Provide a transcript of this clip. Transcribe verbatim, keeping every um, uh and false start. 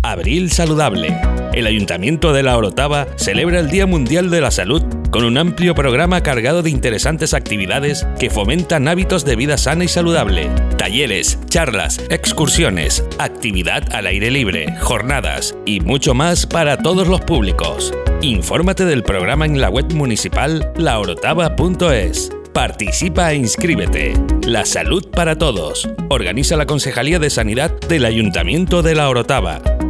Abril Saludable. El Ayuntamiento de La Orotava celebra el Día Mundial de la Salud con un amplio programa cargado de interesantes actividades que fomentan hábitos de vida sana y saludable. Talleres, charlas, excursiones, actividad al aire libre, jornadas y mucho más para todos los públicos. Infórmate del programa en la web municipal la orotava punto es. Participa e inscríbete. La salud para todos. Organiza la Concejalía de Sanidad del Ayuntamiento de La Orotava.